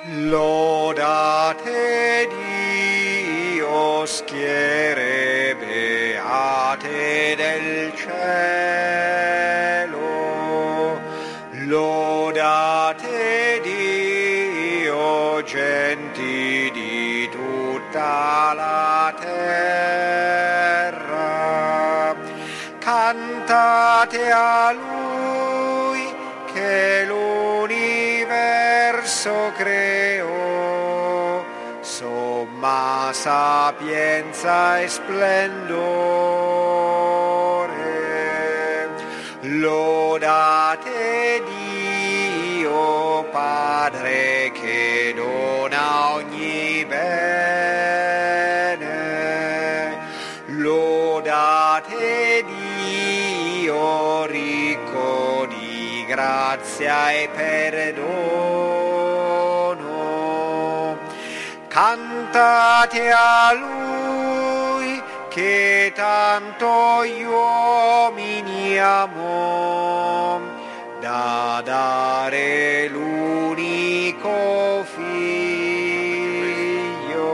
Lodate Dio, schiere beate del cielo, lodate Dio, genti di tutta la terra, cantate a Lui che l'universo creò, somma sapienza e splendore. Lodate Dio Padre che dona ogni bene, lodate Dio ricco di grazia e perdono. Cantate a Lui che tanto gli uomini amò, da dare l'unico Figlio.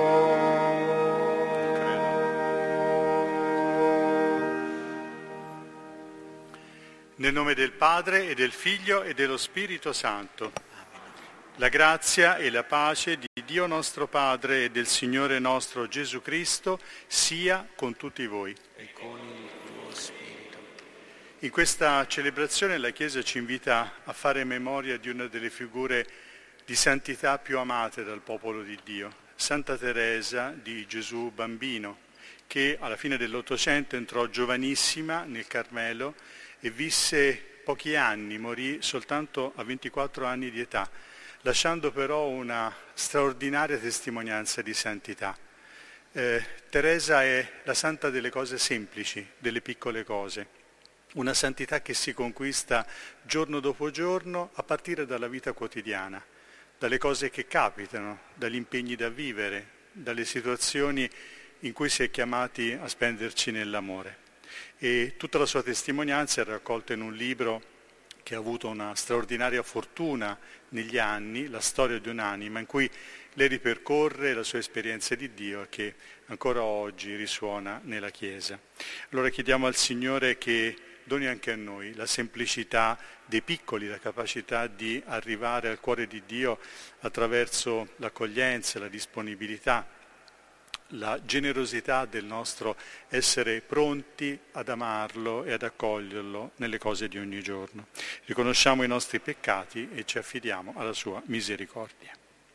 Nel nome del Padre e del Figlio e dello Spirito Santo. La grazia e la pace di Dio nostro Padre e del Signore nostro Gesù Cristo sia con tutti voi. E con il tuo spirito. In questa celebrazione la Chiesa ci invita a fare memoria di una delle figure di santità più amate dal popolo di Dio, Santa Teresa di Gesù Bambino, che alla fine dell'Ottocento entrò giovanissima nel Carmelo e visse pochi anni, morì soltanto a 24 anni di età, lasciando però una straordinaria testimonianza di santità. Teresa è la santa delle cose semplici, delle piccole cose, una santità che si conquista giorno dopo giorno a partire dalla vita quotidiana, dalle cose che capitano, dagli impegni da vivere, dalle situazioni in cui si è chiamati a spenderci nell'amore. E tutta la sua testimonianza è raccolta in un libro che ha avuto una straordinaria fortuna negli anni, la storia di un'anima, in cui lei ripercorre la sua esperienza di Dio e che ancora oggi risuona nella Chiesa. Allora chiediamo al Signore che doni anche a noi la semplicità dei piccoli, la capacità di arrivare al cuore di Dio attraverso l'accoglienza, la disponibilità, la generosità del nostro essere pronti ad amarlo e ad accoglierlo nelle cose di ogni giorno. Riconosciamo i nostri peccati e ci affidiamo alla sua misericordia.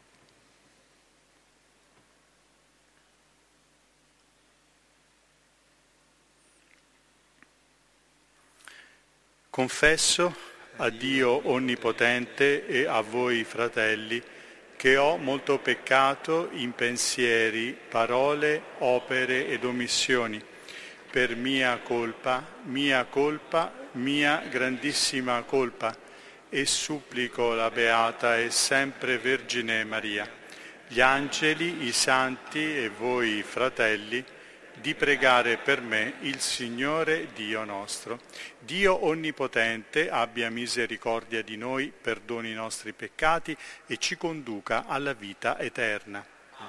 Confesso a Dio Onnipotente e a voi, fratelli, che ho molto peccato in pensieri, parole, opere ed omissioni, per mia colpa, mia grandissima colpa, e supplico la Beata e sempre Vergine Maria, gli angeli, i santi e voi, fratelli, di pregare per me il Signore Dio nostro. Dio Onnipotente abbia misericordia di noi, perdoni i nostri peccati e ci conduca alla vita eterna.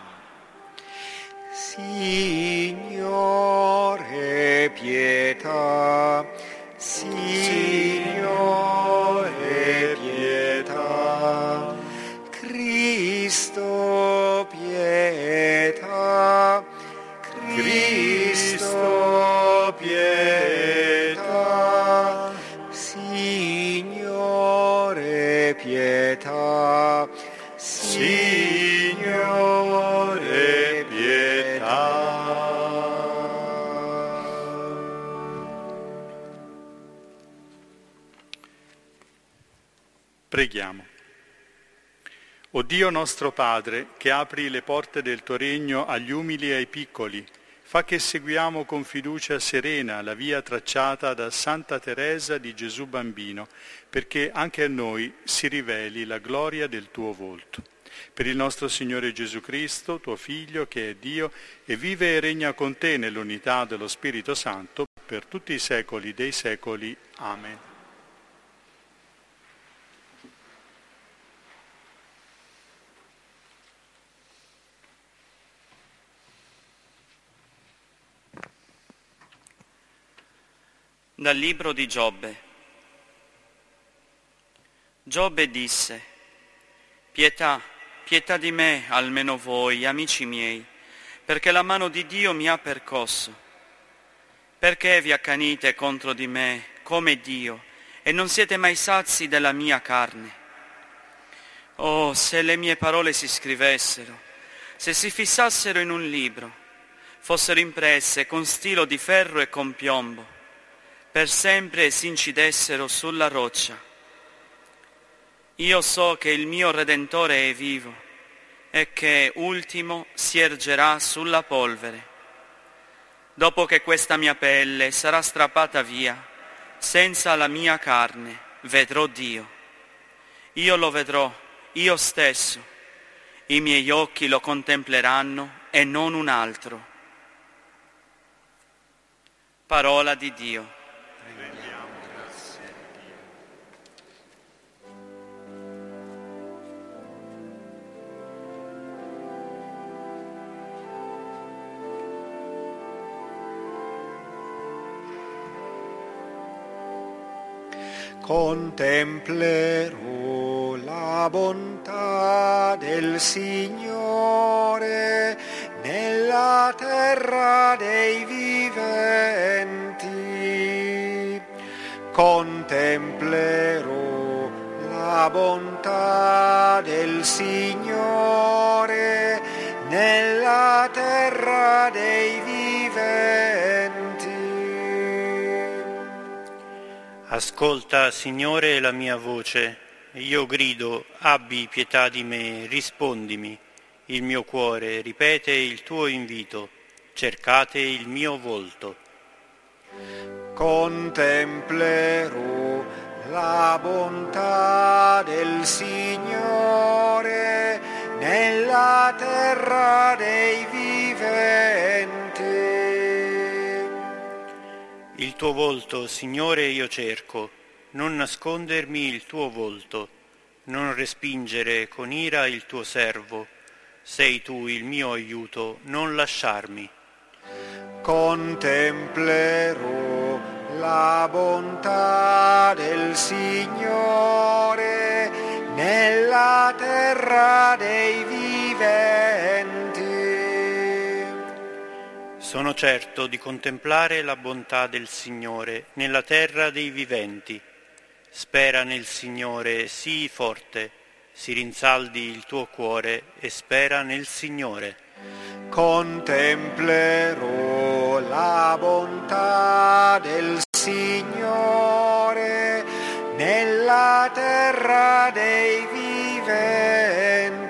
Signore, pietà. Signore, pietà. Cristo, pietà. Cristo, pietà. Signore, pietà. Signore, pietà. Preghiamo. O Dio nostro Padre, che apri le porte del tuo regno agli umili e ai piccoli, fa che seguiamo con fiducia serena la via tracciata da Santa Teresa di Gesù Bambino, perché anche a noi si riveli la gloria del tuo volto. Per il nostro Signore Gesù Cristo, tuo Figlio, che è Dio, e vive e regna con te nell'unità dello Spirito Santo, per tutti i secoli dei secoli. Amen. Dal libro di Giobbe. Giobbe disse: pietà di me, almeno voi, amici miei, perché la mano di Dio mi ha percosso. Perché vi accanite contro di me come Dio e non siete mai sazi della mia carne? Oh, se le mie parole si scrivessero, se si fissassero in un libro, fossero impresse con stilo di ferro e con piombo, per sempre si incidessero sulla roccia. Io so che il mio Redentore è vivo e che ultimo si ergerà sulla polvere. Dopo che questa mia pelle sarà strappata via, senza la mia carne vedrò Dio. Io lo vedrò, io stesso. I miei occhi lo contempleranno e non un altro. Parola di Dio. Contemplerò la bontà del Signore nella terra dei viventi. Contemplerò la bontà del Signore nella terra dei viventi. Ascolta, Signore, la mia voce. Io grido, abbi pietà di me, rispondimi. Il mio cuore ripete il tuo invito, cercate il mio volto. Contemplerò la bontà del Signore nella terra dei viventi. Il tuo volto, Signore, io cerco, non nascondermi il tuo volto, non respingere con ira il tuo servo. Sei tu il mio aiuto, non lasciarmi. Contemplerò la bontà del Signore nella terra dei viventi. Sono certo di contemplare la bontà del Signore nella terra dei viventi. Spera nel Signore, sii forte, si rinsaldi il tuo cuore e spera nel Signore. Contemplerò la bontà del Signore nella terra dei viventi.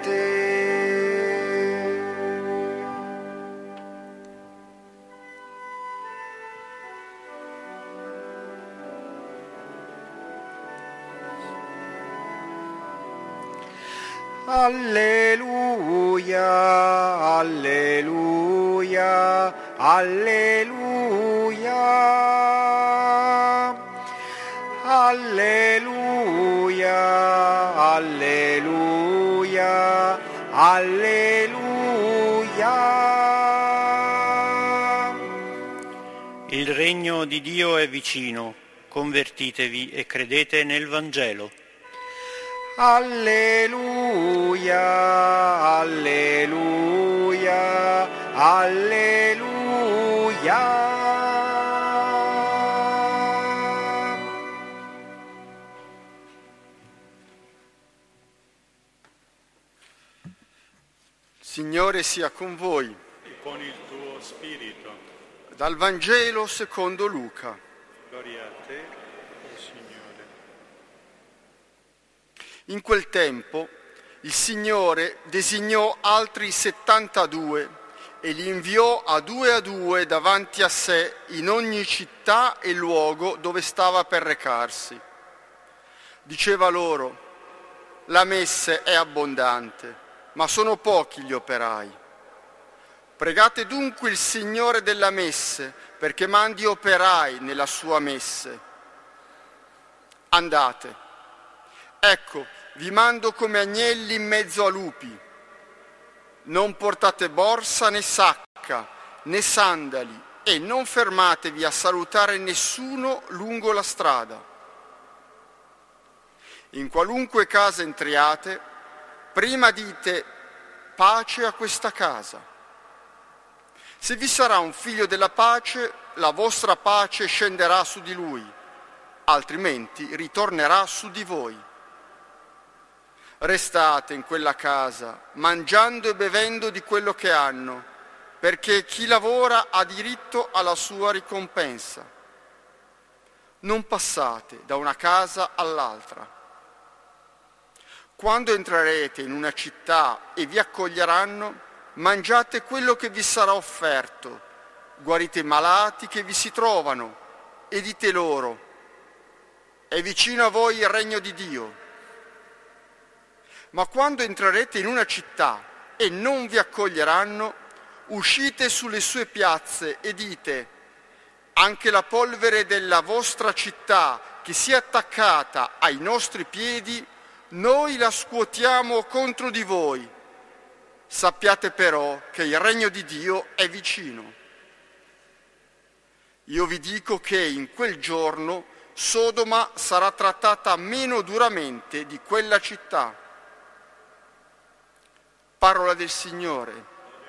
Alleluia, alleluia, alleluia, alleluia, alleluia, alleluia. Il regno di Dio è vicino, convertitevi e credete nel Vangelo. Alleluia, alleluia, alleluia. Signore sia con voi. E con il tuo spirito. Dal Vangelo secondo Luca. Gloria a te, Signore. In quel tempo il Signore designò altri 72 e li inviò a due davanti a sé in ogni città e luogo dove stava per recarsi. Diceva loro: la messe è abbondante, ma sono pochi gli operai. Pregate dunque il Signore della messe perché mandi operai nella sua messe. Andate, ecco, vi mando come agnelli in mezzo a lupi. Non portate borsa né sacca, né sandali e non fermatevi a salutare nessuno lungo la strada. In qualunque casa entriate, prima dite pace a questa casa. Se vi sarà un figlio della pace, la vostra pace scenderà su di lui, altrimenti ritornerà su di voi. Restate in quella casa, mangiando e bevendo di quello che hanno, perché chi lavora ha diritto alla sua ricompensa. Non passate da una casa all'altra. Quando entrerete in una città e vi accoglieranno, mangiate quello che vi sarà offerto, guarite i malati che vi si trovano e dite loro: è vicino a voi il regno di Dio. Ma quando entrerete in una città e non vi accoglieranno, uscite sulle sue piazze e dite: anche la polvere della vostra città che si è attaccata ai nostri piedi, noi la scuotiamo contro di voi. Sappiate però che il regno di Dio è vicino. Io vi dico che in quel giorno Sodoma sarà trattata meno duramente di quella città. Parola del Signore.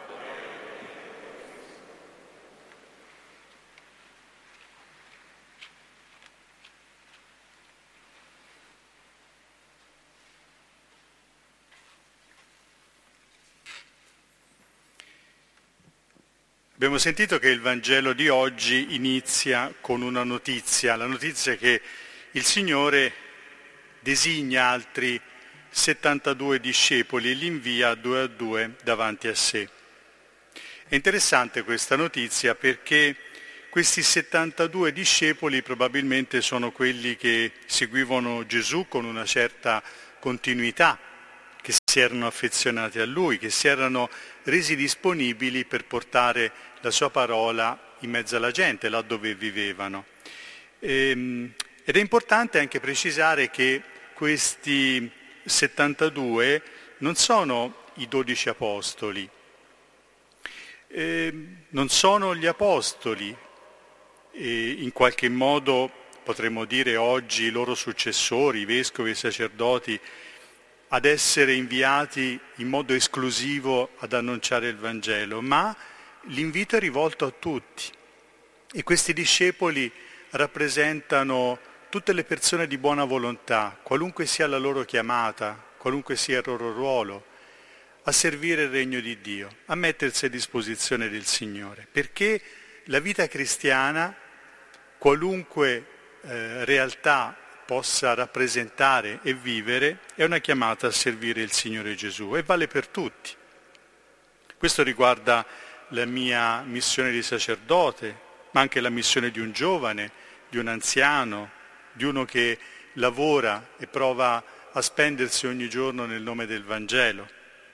Abbiamo sentito che il Vangelo di oggi inizia con una notizia, la notizia che il Signore designa altri 72 discepoli e li invia 2 a 2 davanti a sé. È interessante questa notizia perché questi 72 discepoli probabilmente sono quelli che seguivano Gesù con una certa continuità, che si erano affezionati a Lui, che si erano resi disponibili per portare la sua parola in mezzo alla gente, là dove vivevano. Ed è importante anche precisare che questi 72 non sono i 12 apostoli, non sono gli apostoli, in qualche modo potremmo dire oggi i loro successori, i vescovi e i sacerdoti, ad essere inviati in modo esclusivo ad annunciare il Vangelo, ma l'invito è rivolto a tutti e questi discepoli rappresentano tutte le persone di buona volontà, qualunque sia la loro chiamata, qualunque sia il loro ruolo, a servire il regno di Dio, a mettersi a disposizione del Signore, perché la vita cristiana, qualunque realtà possa rappresentare e vivere, è una chiamata a servire il Signore Gesù e vale per tutti. Questo riguarda la mia missione di sacerdote, ma anche la missione di un giovane, di un anziano, di uno che lavora e prova a spendersi ogni giorno nel nome del Vangelo.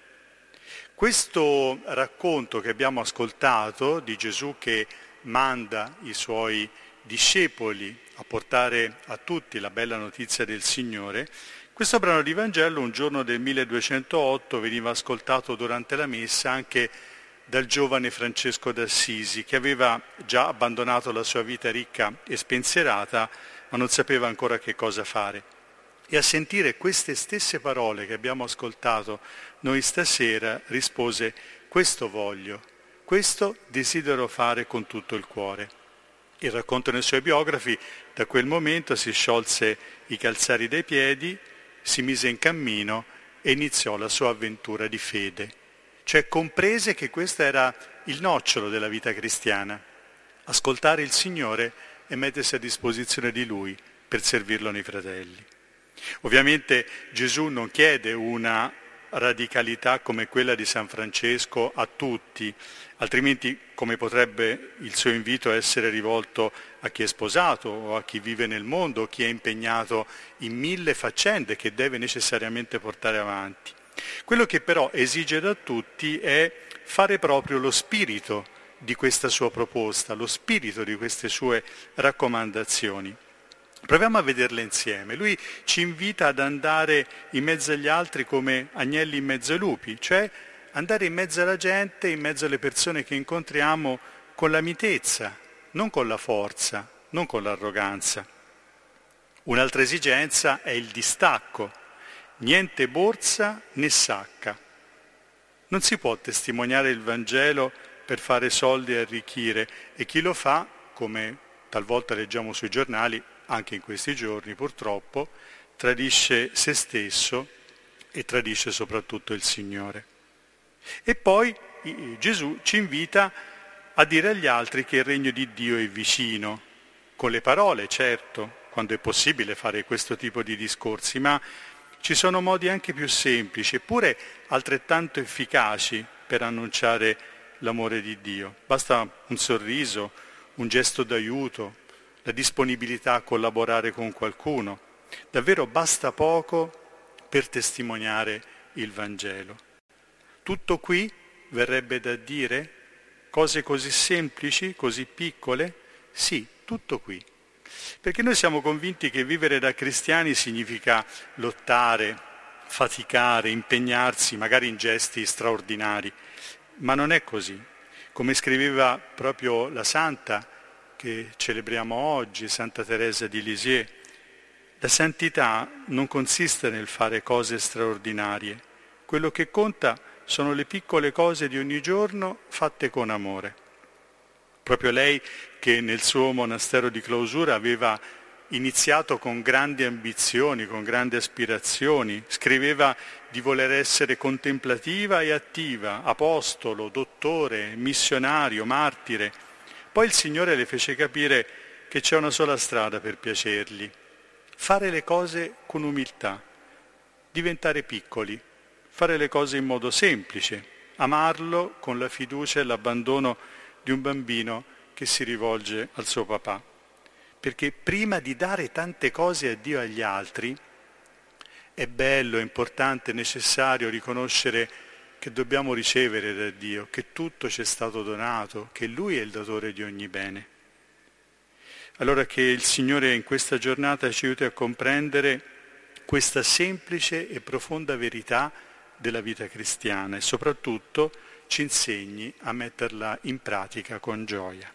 Questo racconto che abbiamo ascoltato di Gesù che manda i suoi discepoli a portare a tutti la bella notizia del Signore, questo brano di Vangelo un giorno del 1208 veniva ascoltato durante la messa anche dal giovane Francesco d'Assisi, che aveva già abbandonato la sua vita ricca e spensierata, ma non sapeva ancora che cosa fare. E a sentire queste stesse parole che abbiamo ascoltato noi stasera rispose: questo voglio, questo desidero fare con tutto il cuore. Il racconto nei suoi biografi: da quel momento si sciolse i calzari dai piedi, si mise in cammino e iniziò la sua avventura di fede. Cioè comprese che questo era il nocciolo della vita cristiana, ascoltare il Signore e mettersi a disposizione di Lui per servirlo nei fratelli. Ovviamente Gesù non chiede una radicalità come quella di San Francesco a tutti, altrimenti come potrebbe il suo invito essere rivolto a chi è sposato o a chi vive nel mondo, o chi è impegnato in 1000 faccende che deve necessariamente portare avanti. Quello che però esige da tutti è fare proprio lo spirito di questa sua proposta, lo spirito di queste sue raccomandazioni. Proviamo a vederle insieme. Lui ci invita ad andare in mezzo agli altri come agnelli in mezzo ai lupi, cioè andare in mezzo alla gente, in mezzo alle persone che incontriamo con la mitezza, non con la forza, non con l'arroganza. Un'altra esigenza è il distacco, niente borsa né sacca. Non si può testimoniare il Vangelo per fare soldi e arricchire, e chi lo fa, come talvolta leggiamo sui giornali, anche in questi giorni purtroppo, tradisce se stesso e tradisce soprattutto il Signore. E poi Gesù ci invita a dire agli altri che il regno di Dio è vicino, con le parole, certo, quando è possibile fare questo tipo di discorsi, ma ci sono modi anche più semplici, eppure altrettanto efficaci per annunciare l'amore di Dio. Basta un sorriso, un gesto d'aiuto, la disponibilità a collaborare con qualcuno. Davvero basta poco per testimoniare il Vangelo. Tutto qui verrebbe da dire? Cose così semplici, così piccole? Sì, tutto qui. Perché noi siamo convinti che vivere da cristiani significa lottare, faticare, impegnarsi, magari in gesti straordinari, ma non è così. Come scriveva proprio la santa che celebriamo oggi, Santa Teresa di Lisieux, la santità non consiste nel fare cose straordinarie, quello che conta sono le piccole cose di ogni giorno fatte con amore. Proprio lei che nel suo monastero di clausura aveva iniziato con grandi ambizioni, con grandi aspirazioni, scriveva di voler essere contemplativa e attiva, apostolo, dottore, missionario, martire. Poi il Signore le fece capire che c'è una sola strada per piacergli: fare le cose con umiltà, diventare piccoli, fare le cose in modo semplice, amarlo con la fiducia e l'abbandono di un bambino che si rivolge al suo papà. Perché prima di dare tante cose a Dio e agli altri, è bello, è importante, è necessario riconoscere che dobbiamo ricevere da Dio, che tutto ci è stato donato, che Lui è il datore di ogni bene. Allora che il Signore in questa giornata ci aiuti a comprendere questa semplice e profonda verità della vita cristiana e soprattutto ci insegni a metterla in pratica con gioia.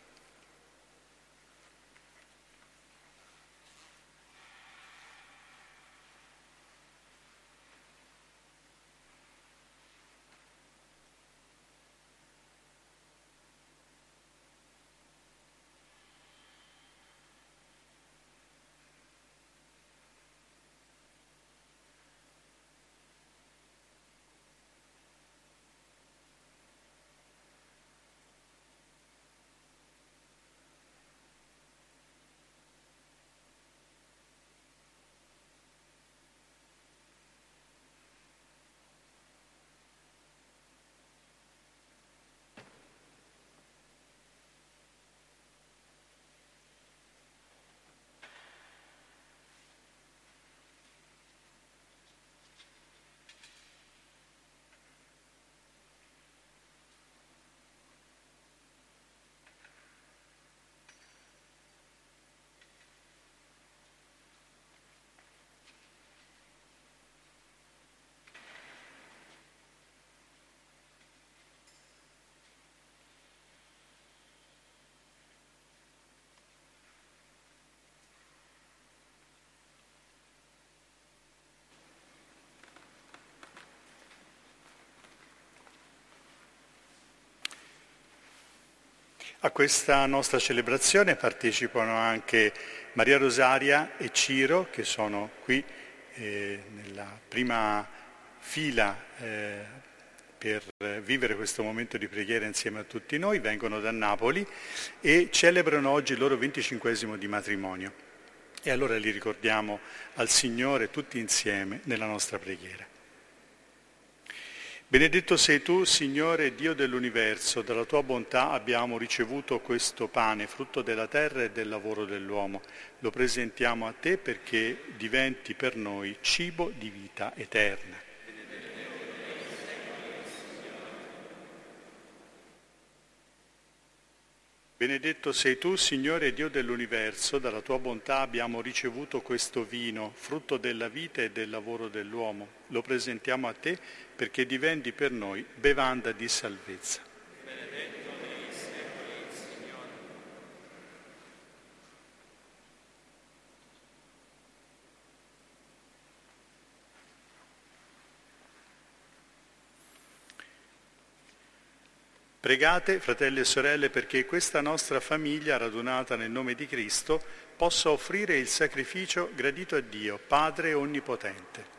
A questa nostra celebrazione partecipano anche Maria Rosaria e Ciro, che sono qui nella prima fila per vivere questo momento di preghiera insieme a tutti noi, vengono da Napoli e celebrano oggi il loro 25esimo di matrimonio. E allora li ricordiamo al Signore tutti insieme nella nostra preghiera. Benedetto sei tu, Signore Dio dell'universo, dalla tua bontà abbiamo ricevuto questo pane, frutto della terra e del lavoro dell'uomo. Lo presentiamo a te perché diventi per noi cibo di vita eterna. Benedetto sei tu, Signore Dio dell'universo, dalla tua bontà abbiamo ricevuto questo vino, frutto della vita e del lavoro dell'uomo. Lo presentiamo a te perché diventi per noi bevanda di salvezza. Pregate, fratelli e sorelle, perché questa nostra famiglia, radunata nel nome di Cristo, possa offrire il sacrificio gradito a Dio, Padre Onnipotente.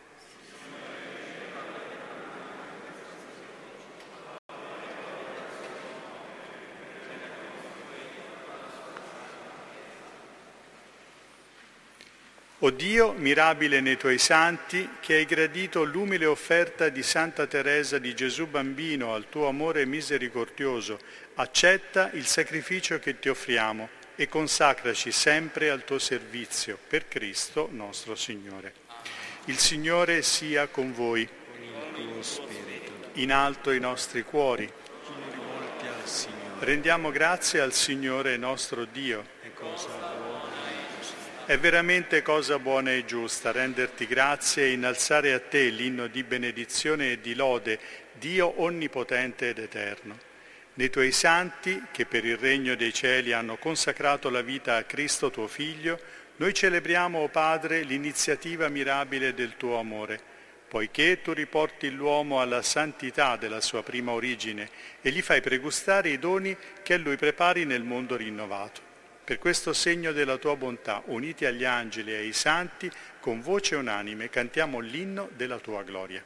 O Dio, mirabile nei tuoi santi, che hai gradito l'umile offerta di Santa Teresa di Gesù Bambino al tuo amore misericordioso, accetta il sacrificio che ti offriamo e consacraci sempre al tuo servizio, per Cristo nostro Signore. Il Signore sia con voi. Con il tuo spirito. In alto i nostri cuori. Sono rivolti al Signore. Rendiamo grazie al Signore nostro Dio. È cosa buona e giusta. È veramente cosa buona e giusta renderti grazie e innalzare a te l'inno di benedizione e di lode, Dio onnipotente ed eterno. Nei tuoi santi, che per il regno dei cieli hanno consacrato la vita a Cristo tuo Figlio, noi celebriamo, o Padre, l'iniziativa mirabile del tuo amore, poiché tu riporti l'uomo alla santità della sua prima origine e gli fai pregustare i doni che a lui prepari nel mondo rinnovato. Per questo segno della tua bontà, uniti agli angeli e ai santi, con voce unanime cantiamo l'inno della tua gloria.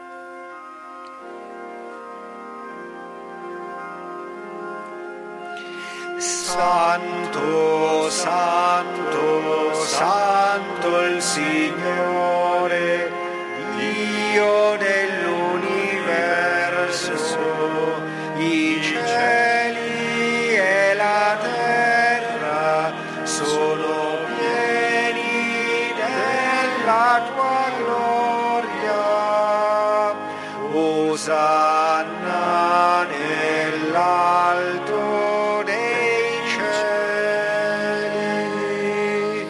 Santo, santo, santo il Signore, Dio dell'universo, i cieli e la terra sono pieni della tua gloria. Osanna nell'alto dei cieli,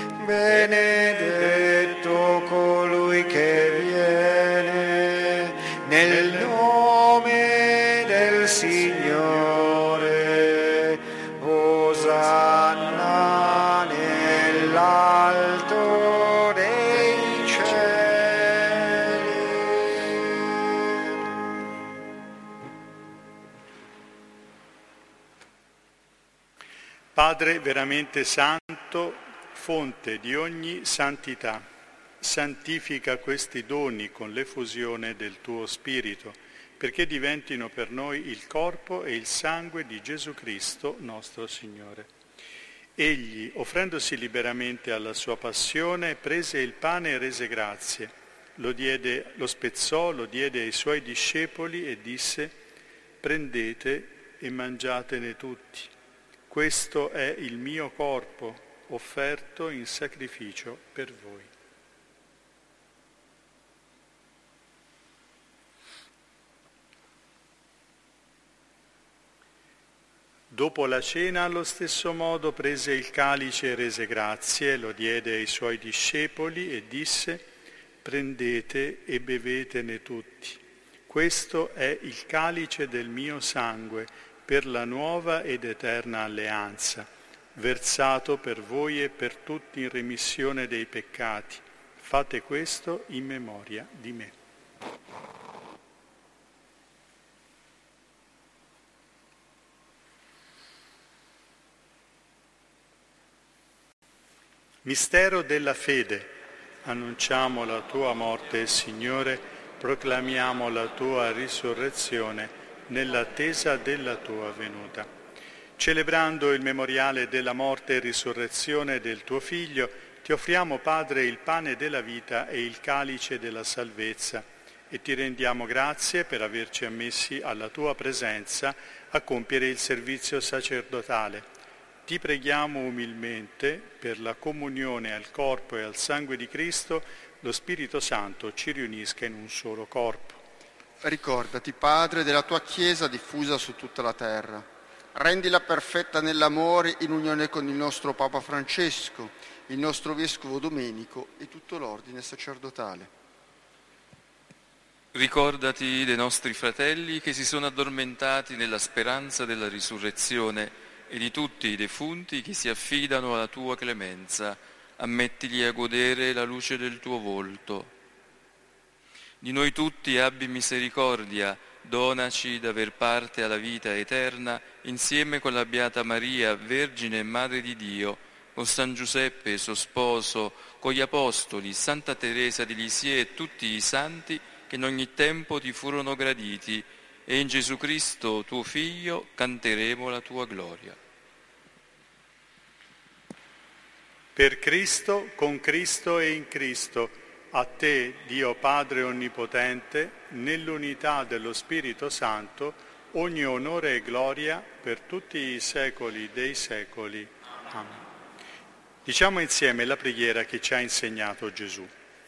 benedetto colui che viene nel nome del Signore. Osanna nell'alto dei cieli. Padre veramente santo, fonte di ogni santità, santifica questi doni con l'effusione del tuo Spirito, perché diventino per noi il corpo e il sangue di Gesù Cristo, nostro Signore. Egli, offrendosi liberamente alla sua passione, prese il pane e rese grazie, lo spezzò, lo diede ai suoi discepoli e disse: prendete e mangiatene tutti. Questo è il mio corpo, offerto in sacrificio per voi. Dopo la cena, allo stesso modo, prese il calice e rese grazie, lo diede ai suoi discepoli e disse: prendete e bevetene tutti. Questo è il calice del mio sangue, per la nuova ed eterna alleanza, versato per voi e per tutti in remissione dei peccati. Fate questo in memoria di me. Mistero della fede. Annunciamo la tua morte, Signore, proclamiamo la tua risurrezione nell'attesa della tua venuta. Celebrando il memoriale della morte e risurrezione del tuo Figlio, ti offriamo, Padre, il pane della vita e il calice della salvezza e ti rendiamo grazie per averci ammessi alla tua presenza a compiere il servizio sacerdotale. Ti preghiamo umilmente, per la comunione al corpo e al sangue di Cristo, lo Spirito Santo ci riunisca in un solo corpo. Ricordati, Padre, della tua Chiesa diffusa su tutta la terra. Rendila perfetta nell'amore in unione con il nostro Papa Francesco, il nostro Vescovo Domenico e tutto l'ordine sacerdotale. Ricordati dei nostri fratelli che si sono addormentati nella speranza della risurrezione e di tutti i defunti che si affidano alla tua clemenza. Ammettili a godere la luce del tuo volto. Di noi tutti abbi misericordia, donaci d'aver parte alla vita eterna, insieme con la Beata Maria, Vergine e Madre di Dio, con San Giuseppe, suo sposo, con gli Apostoli, Santa Teresa di Lisieux e tutti i santi che in ogni tempo ti furono graditi, e in Gesù Cristo, tuo Figlio, canteremo la tua gloria. Per Cristo, con Cristo e in Cristo, a te, Dio Padre Onnipotente, nell'unità dello Spirito Santo, ogni onore e gloria per tutti i secoli dei secoli. Amen. Diciamo insieme la preghiera che ci ha insegnato Gesù.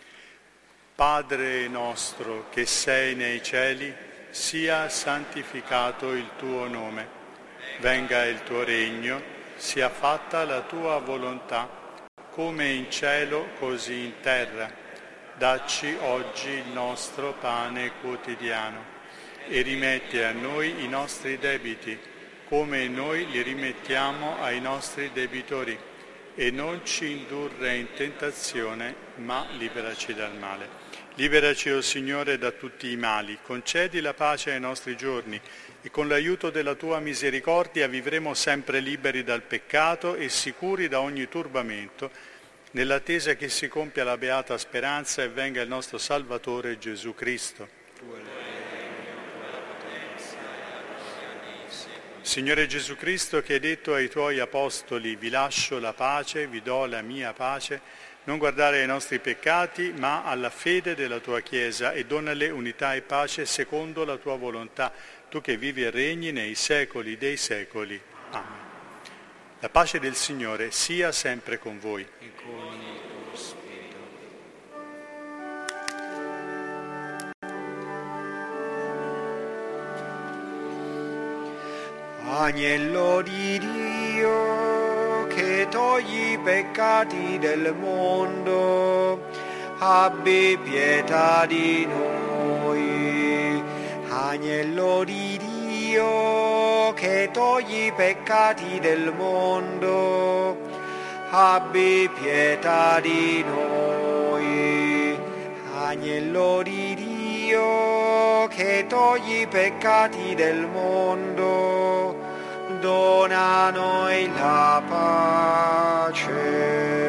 Padre nostro che sei nei cieli, sia santificato il tuo nome. Venga il tuo regno, sia fatta la tua volontà, come in cielo così in terra. Dacci oggi il nostro pane quotidiano e rimetti a noi i nostri debiti, come noi li rimettiamo ai nostri debitori, e non ci indurre in tentazione, ma liberaci dal male. Liberaci, o Signore, da tutti i mali, concedi la pace ai nostri giorni e con l'aiuto della tua misericordia vivremo sempre liberi dal peccato e sicuri da ogni turbamento, nell'attesa che si compia la beata speranza e venga il nostro Salvatore Gesù Cristo. Signore Gesù Cristo, che hai detto ai tuoi apostoli: vi lascio la pace, vi do la mia pace, non guardare ai nostri peccati, ma alla fede della tua Chiesa, e donale unità e pace secondo la tua volontà, tu che vivi e regni nei secoli dei secoli. Amen. La pace del Signore sia sempre con voi. E con il tuo spirito. Agnello di Dio, che togli i peccati del mondo, abbi pietà di noi. Agnello di Dio, che togli i peccati del mondo, abbi pietà di noi. Agnello di Dio, che togli i peccati del mondo, dona a noi la pace.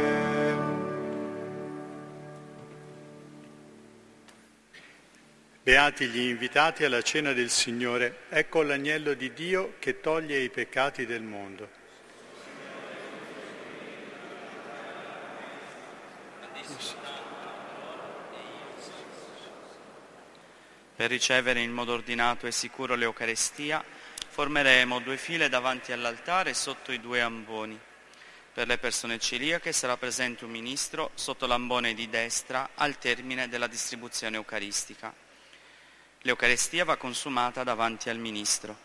Beati gli invitati alla cena del Signore, ecco l'agnello di Dio che toglie i peccati del mondo. Per ricevere in modo ordinato e sicuro l'Eucarestia, formeremo 2 file davanti all'altare sotto i 2 amboni. Per le persone celiache sarà presente un ministro sotto l'ambone di destra al termine della distribuzione eucaristica. L'Eucarestia va consumata davanti al ministro.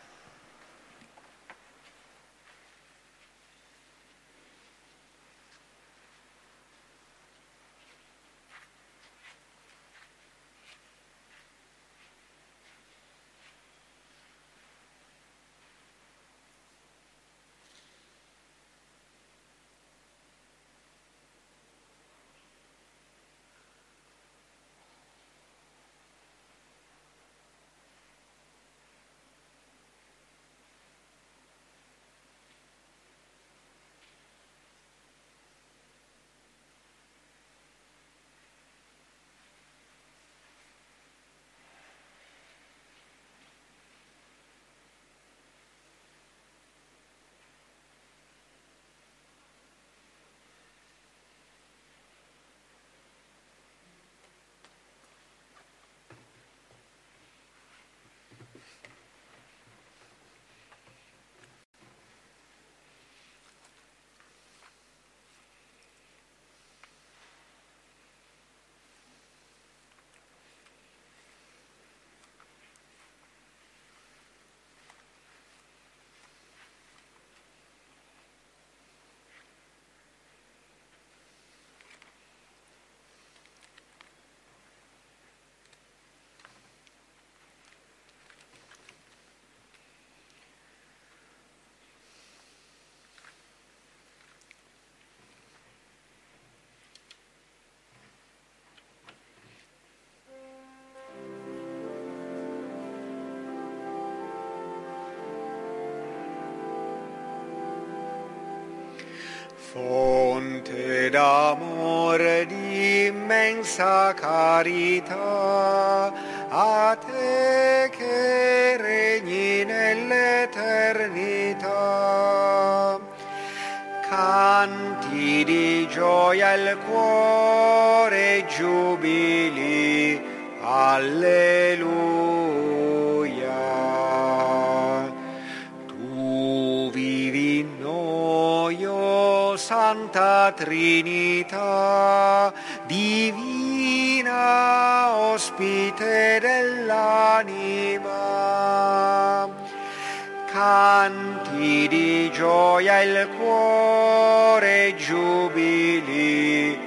Fonte d'amore di immensa carità, a te che regni nell'eternità. Canti di gioia il cuore, giubili, alleluia. Tu vivi in noi, o Santa Trinità, divina ospite dell'anima. Canti di gioia il cuore, giubili,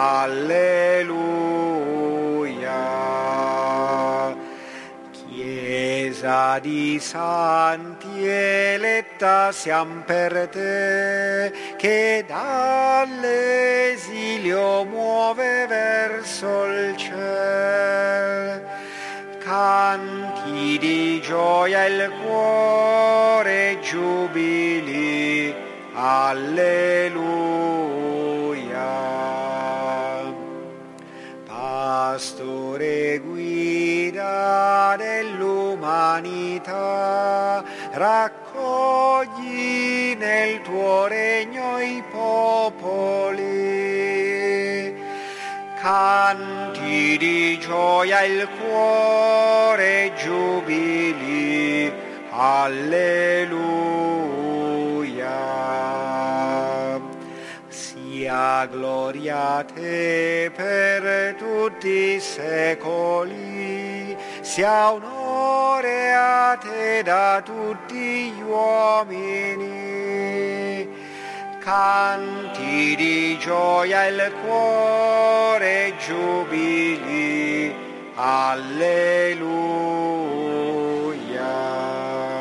alleluia. Chiesa di santi eletta siam per te, che dall'esilio muove verso il ciel. Canti di gioia il cuore, giubili, alleluia. Pastore guida dell'umanità, raccogli nel tuo regno i popoli. Canti di gioia il cuore, giubili, alleluia. Sia gloria a te per tutti i secoli, sia onore a te da tutti gli uomini. Canti di gioia il cuore, giubili, alleluia.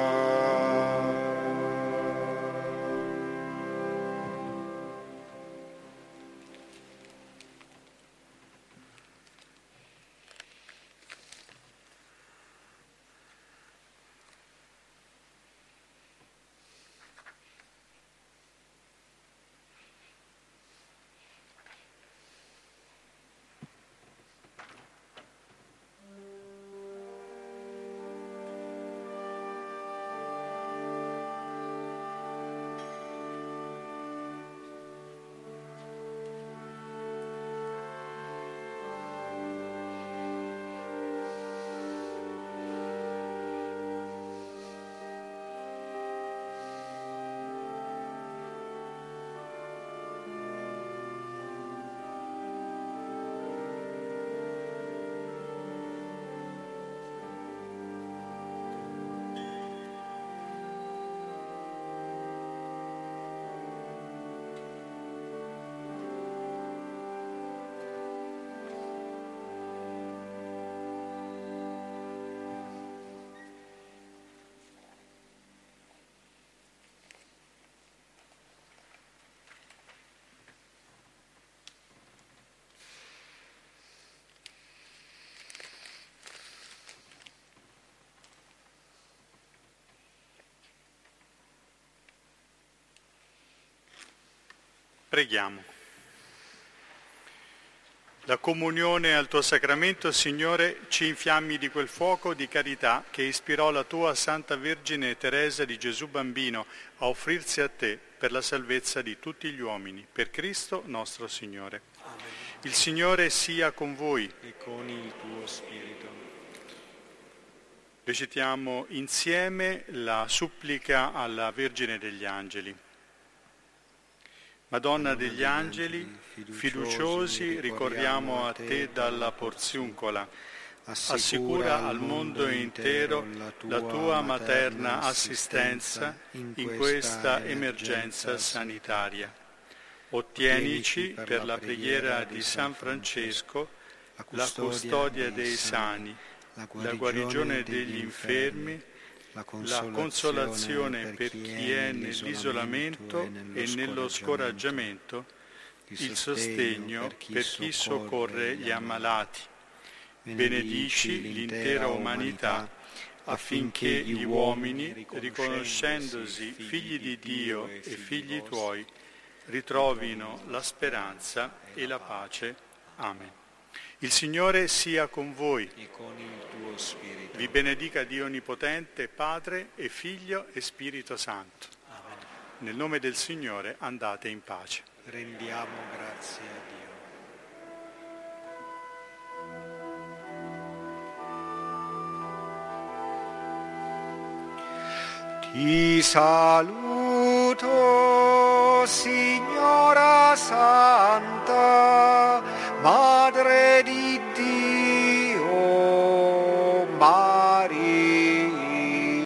Preghiamo. La comunione al tuo sacramento, Signore, ci infiammi di quel fuoco di carità che ispirò la tua Santa Vergine Teresa di Gesù Bambino a offrirsi a te per la salvezza di tutti gli uomini, per Cristo nostro Signore. Amen. Il Signore sia con voi. E con il tuo spirito. Recitiamo insieme la supplica alla Vergine degli Angeli. Madonna degli Angeli, fiduciosi ricorriamo a te dalla Porziuncola. Assicura al mondo intero la tua materna assistenza in questa emergenza sanitaria. Ottienici per la preghiera di San Francesco la custodia dei sani, la guarigione degli infermi, la consolazione per chi è nell'isolamento e nello scoraggiamento, il sostegno per chi soccorre gli ammalati. Benedici l'intera umanità affinché gli uomini, riconoscendosi figli di Dio e figli tuoi, ritrovino la speranza e la pace. Amen. Il Signore sia con voi. E con il tuo spirito. Vi benedica Dio Onnipotente, Padre e Figlio e Spirito Santo. Amen. Nel nome del Signore andate in pace. Rendiamo grazie a Dio. Ti saluto, Signora Santa, Madre di Dio.